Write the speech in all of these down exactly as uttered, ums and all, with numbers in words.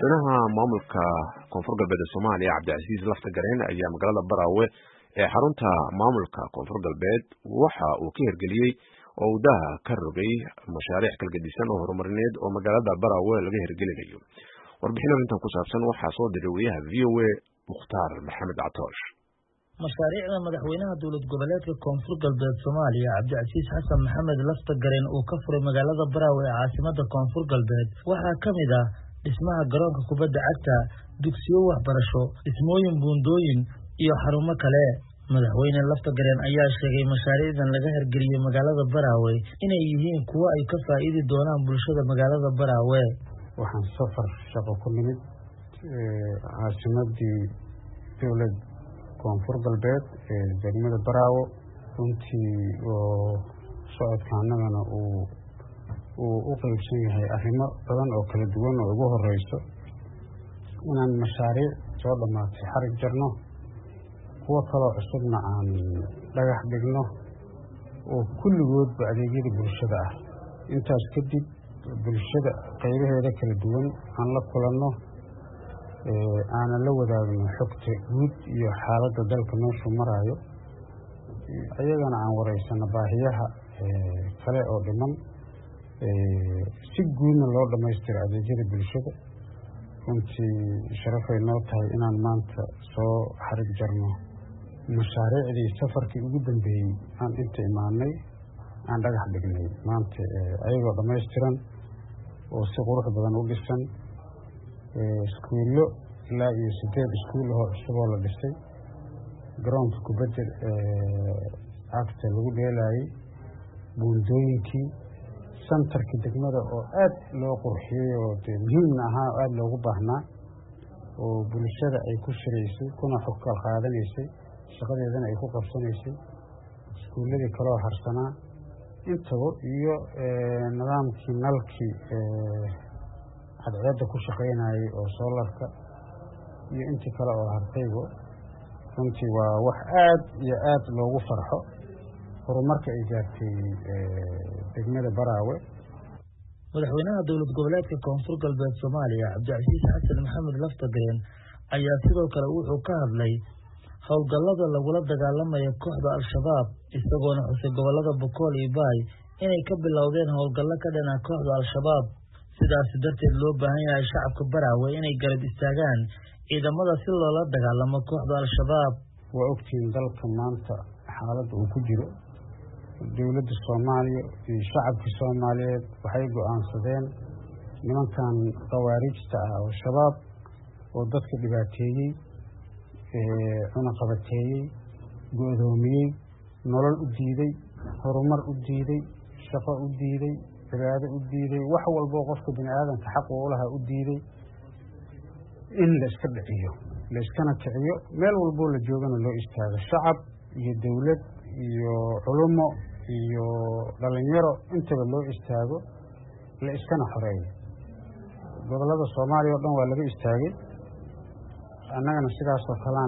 madaxweynaha maamulka koonfur galbeed Soomaaliya Cabdicasiis Lafta Gareen ayaa magaalada Baraawe ee xarunta maamulka koonfur galbeed waxa uu ka hirgeliyay oo uu daha ka rogay mashaariic kala gedisan oo horumarineed oo magaalada Baraawe laga hirgelinayo. warbixin intan ku saabsan waxa soo diray wariyaha V O A Mukhtaar Maxamed Catoosh. mashaariicda madaxweynaha dowlad goboleedka koonfur galbeed Soomaaliya Cabdicasiis Xasan Maxamed Lafta Gareen oo ka furay magaalada Baraawe ee caasimadda koonfur galbeed waxaa kamid ah dhismaha garoonka kubadda cagta, dugsiyo waxbarasho, dhismooyin buundooyin iyo xarumo kale. madaxweyne Lafta Gareen ayaa sheegay mashaariicdan laga hirgeliyay magaalada Baraawe inay yihiin kuwo ay ka faa'iidi doonaan bulshada magaalada Baraawe. waxaan safar shaqo ku nimid caasimadii dowlad koonfur galbeed ee degmada Baraawe runtii oo socodkaanagana uu uu u qaybsan yahay arrimo badan oo kala duwan oo ugu horeyso inaan mashaariic soo dhamaatay xarig jarno, kuwo kaloo cusubna aan dhagax dhigno oo kulligoodba adeegyada bulshada ah. intaas kadib bulshada qaybaheeda kala duwan aan la kulanno, aanan la wadaagno xogta guud iyo xaaladda dalka meeshuu maraayo, ayagana aan wareysano baahiyaha kale oo dhiman, si guudna loo dhammaystiro adeegyada bulshada. runtii sharafay noo tahay inaan maanta soo xarig jarno mashaariicdii safarkii ugu dambeeyey aan inta imaanay aan dhagax dhignay maanta ayagoo dhammaystiran oo si qurux badan u dhisan. iskuullo ilaa iyo sideed iskuul oo cusub oo la dhisay, garoonka kubadda cagta lagu dheelayay, buundooyinkii, santarkii degmada oo aad loo qurxiyey oo dee muhiimna ahaa oo aada loogu baahnaa oo bulshada ay ku shiraysay kuna xog kala qaadanaysay, shaqadeedana ay ku qabsanaysay, iskuulladii kaloo harsanaa intaba, iyo nidaamkii nalkii cadceedda ku shaqaynayay oo soolarka iyo intii kale oo hartayba. runtii waa wax aad iyo aad loogu farxo horumarka ay gaartay degmada Baraawe. madaxweynaha dowlad goboleedka koonfur galbeed Soomaaliya Cabdicasiis Xasan Maxamed Lafta Gareen ayaa sidoo kale wuxuu ka hadlay howlgallada lagula dagaalamayo kooxda Al-Shabaab, isagoona xusay gobolada Boqol iyo Bay inay ka bilowdeen howlgallo ka dhan ah kooxda Al-Shabaab. sidaas darteed loo baahan yahay shacabka Baraawe inay garab istaagaan ciidamada si loola dagaalamo kooxda Al-Shabaab. waa ogtiin dalka maanta xaaladda uu ku jiro, dowladda Soomaaliya iyo shacabka Soomaaliyeed waxay go'aansadeen nimankan khawaarijta ah oo shabaab oo dadka dhibaateeyey, cunaqabateeyey, go'doomiyey, nolol u diiday, horumar u diiday, shaqo u diiday, cibaado u diiday, wax walbo qofka bini aadanka xaq u lahaa u diiday, in la iska dhiciyo, la iskana kiciyo, meel walboo la joogana loo istaago, shacab iyo dowlad iyo culumo iyo dhalinyaro intaba loo istaago, la iskana xoreeyo. gobolada Soomaaliya oo dhan waa laga istaagay, annagana sidaasoo kalaan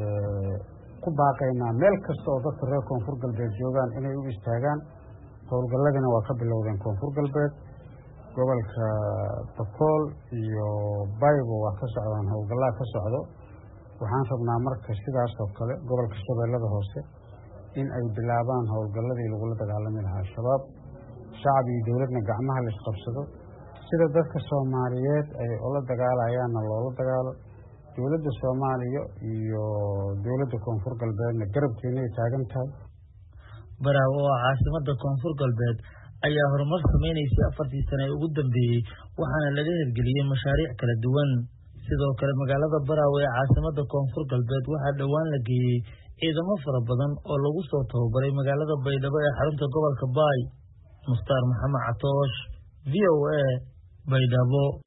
ku baaqaynaa meel kasta oo dadka reer koonfur galbeed joogaan inay u istaagaan. howlgalladina waa ka bilowdeen koonfur galbeed, gobolka Boqol iyo Baybo waa ka socdaan, howlgallaa ka socdo. waxaan rabnaa marka sidaasoo kale gobolka Shabeellada Hoose in ay bilaabaan howlgalladii lagula dagaalami lahaa shabaab, shacab iyo dowladna gacmaha la isqabsado, sida dadka Soomaaliyeed ay ula dagaalayaanna loola dagaalo. dowladda Soomaaliya iyo dowladda koonfur galbeedna garabkeena ay taagan tahay. Baraawe oo caasimadda koonfur galbeed ayaa horumar sameynaysa afartii sano ee ugu dambeeyey, waxaana laga hirgeliyay mashaariic kala duwan. sidoo kale magaalada Baraawe ee caasimadda koonfur galbeed waxaa dhowaan la geeyey ciidamo fara badan oo lagu soo tababaray magaalada Baydhabo ee xarunta gobolka Bay. Mukhtaar Maxamed Catoosh, V O A, Baydhabo.